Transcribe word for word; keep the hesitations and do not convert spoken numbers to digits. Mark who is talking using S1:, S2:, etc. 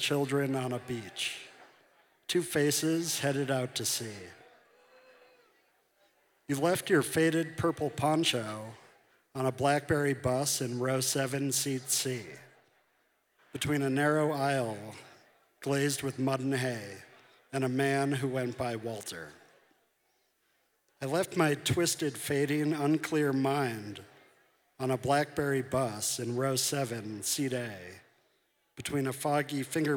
S1: children on a beach. Two faces headed out to sea. You left your faded purple poncho on a Blackberry bus in row seven, seat C, between a narrow aisle glazed with mud and hay and a man who went by Walter. I left my twisted, fading, unclear mind on a Blackberry bus in row seven, seat A, between a foggy finger